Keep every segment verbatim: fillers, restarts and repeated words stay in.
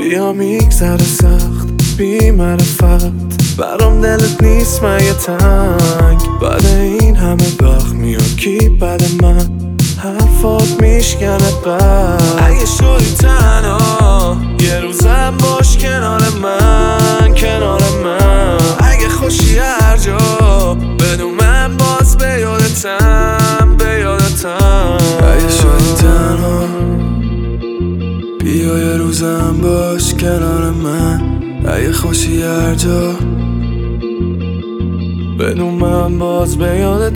بیا میگذره سخت بی معرفت، برام دلت نیست مگه تنگ؟ بعد این همه وقت میاد کی بعد من؟ حرفات میشکنه قلب. اگه شدی تنها یه روزم باش کنار من، کنار من. اگه خوشی هر جا بدون من باز به یادتم، به یادتم. اگه شدی تنها بیا یه روزم باش کنار من. اگه خوشی هر جا بدون من باز به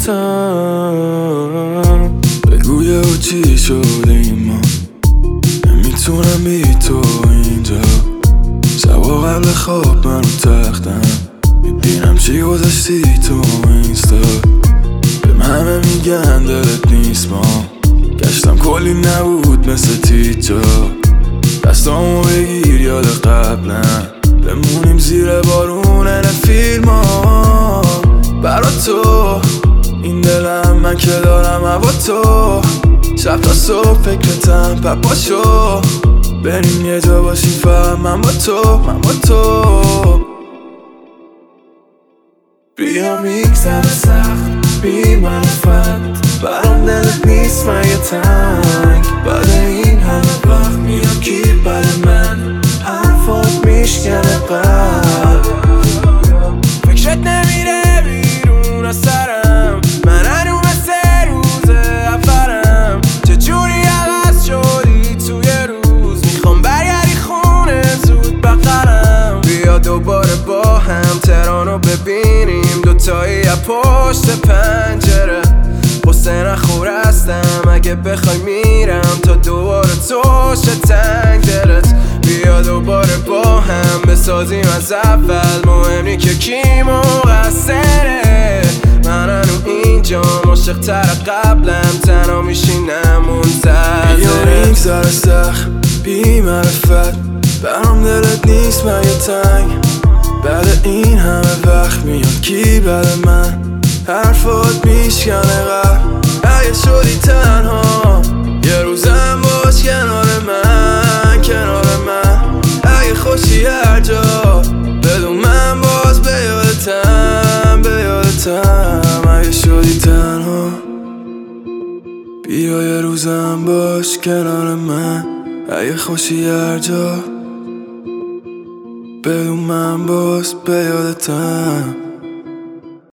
یادتم. بگو یه و چی شدیم ما، نمیتونم بی تو اینجا. شبا قبل خواب منو تختم میبینم چی گذاشتی تو اینستا. بهم همه میگن دلت نیست، ما گشتم کلی نبود مثل تیجا. دستامو بگیر یاد قبلم، بمونیم زیر بارون این فیلم ها. برا تو این دلم من که دارم هوا تو. شب تا صبح فکرتم پپاشو، بریم یه جا باشیم فهم من با تو، من با تو. بیا میگذره سخت بی معرفت، برام دلت نیست مگه تنگ؟ بعد این همه وقت میاد کی بعد من؟ حرفات میشکنه قلب. فکرت نمیره بیرون از سرم، من هنو مثل روز افرم. چجوری عوض شدی توی روز، میخوام برگردی خونه زود بقرم. بیا دوباره با هم تهرانو ببینیم، دوتایی از پشت پنجره. قصه نخور هستم اگه بخوای میرم تا دوباره توشه تنگ دلت. بیا دوباره با هم بسازیم از اول، مهم نی که کی مقصره. من هنو اینجا عاشق تر قبلم، تنها میشینم منتظره. بیا میگذره سخت بی معرفت، برام دلت نیست مگه تنگ؟ بعد این همه وقت میاد کی بعد من؟ حرفات میشکنه قلب. اگه شدی تنها یه روزم باش کنار من، کنار من. اگه خوشی هر جا بدون من باز به یادتم، به یادتم. اگه شدی تنها بیا یه روزم باش کنار من. اگه خوشی هر جا بدون من باز به یادتم.